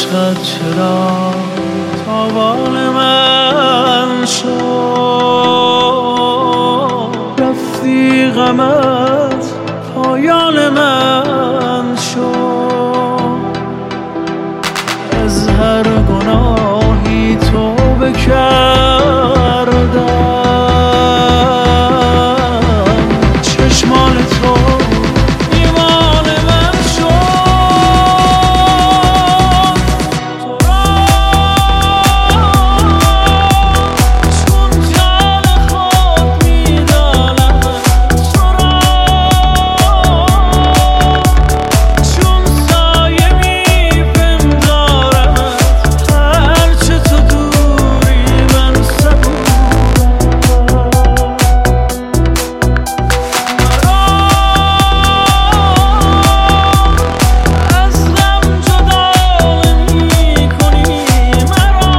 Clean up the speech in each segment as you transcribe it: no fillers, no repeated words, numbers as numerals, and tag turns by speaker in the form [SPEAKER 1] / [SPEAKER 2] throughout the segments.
[SPEAKER 1] عشقت چرا تاوان من شد، رفتی غمت پایان من شد. از هر گناهی توبه کردم، چشمان تو ایمان من شد. تو را چون جان خود می‌دانم، تو را چون سایه می‌پندارمت، هرچه تو دوری من صبورم. از غم جدا نمی‌کنی مرا،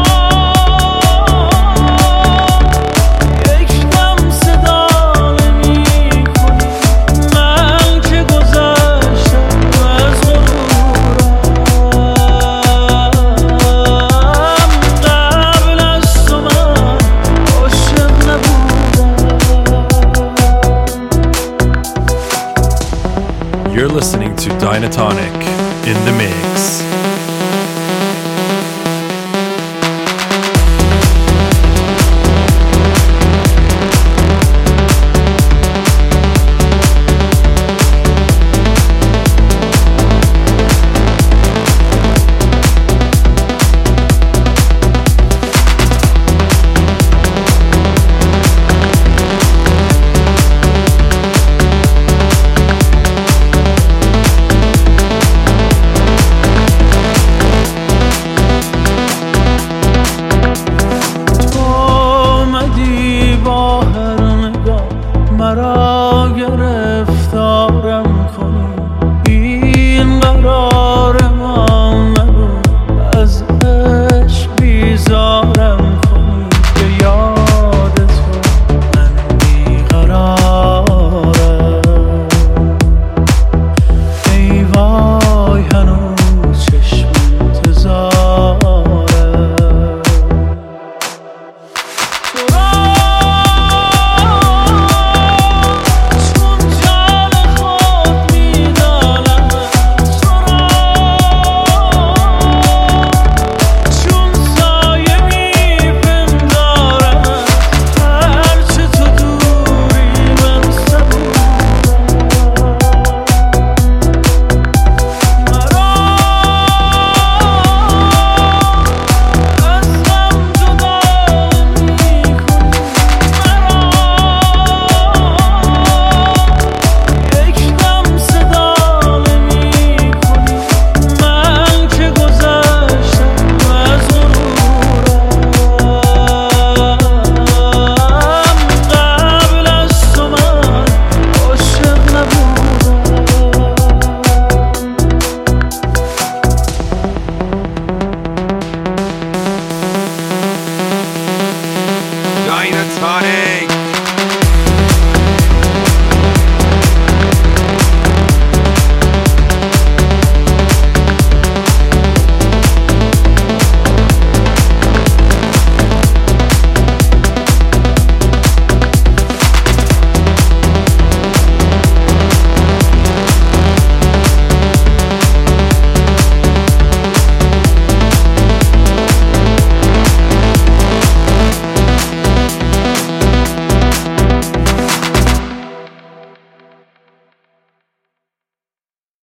[SPEAKER 1] یک دم صدا نمی‌کنی، من که گذشتم از غرورم. قبل از تو من عاشق نبودم.
[SPEAKER 2] You're listening to Dynatonic in the mix.
[SPEAKER 1] تو آمدی با هر نگاه مرا گرفتارم کنی، این قرار